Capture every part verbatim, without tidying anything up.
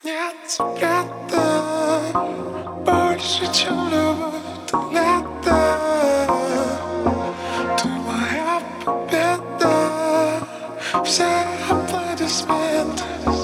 Нет секрета больше, чем любовь, ты лето. Ты моя победа, все аплодисменты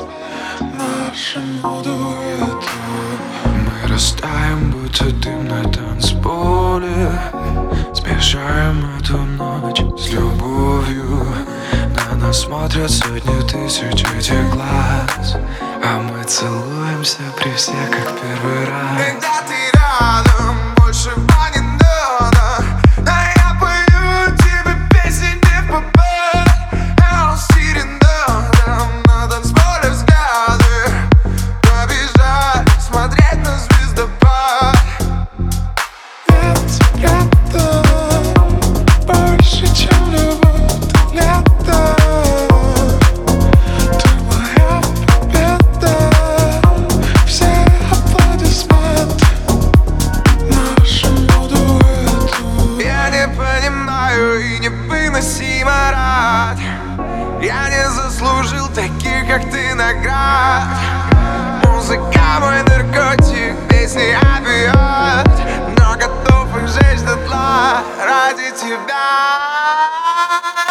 нашему дуэту. Мы растаем, будто дым на танцполе, смешаем эту ночь с любовью. На нас смотрят сотни тысяч этих глаз, а мы целуемся при всех, как первый раз. Когда ты рядом, больше не надо, а я пою тебе песни не в попад. А он сирен рядом, на танцполе взгляды побежать, смотреть на звездопад. Нет секрета больше, чем любовь, ты лето. Ты моя победа, все аплодисменты нашему дуэту. Я не понимаю и невыносимо рад. Я не заслужил таких, как ты, наград. Музыка мой наркотик, песни опиат, но готов их сжечь дотла ради тебя.